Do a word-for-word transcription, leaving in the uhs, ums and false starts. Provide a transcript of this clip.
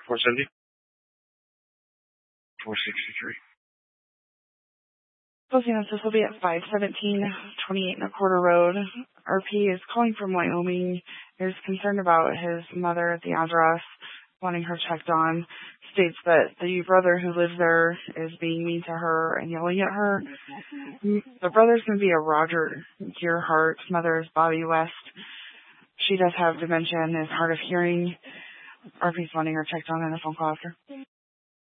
four seventy. four sixty-three. Closing this will be at five seventeen, twenty-eight and a quarter road. R P is calling from Wyoming. Is concerned about his mother at the address, wanting her checked on. States that the brother who lives there is being mean to her and yelling at her. The brother's going to be a Roger Gearhart. Mother is Bobby West. She does have dementia and is hard of hearing. R P's wanting her checked on and a phone call after.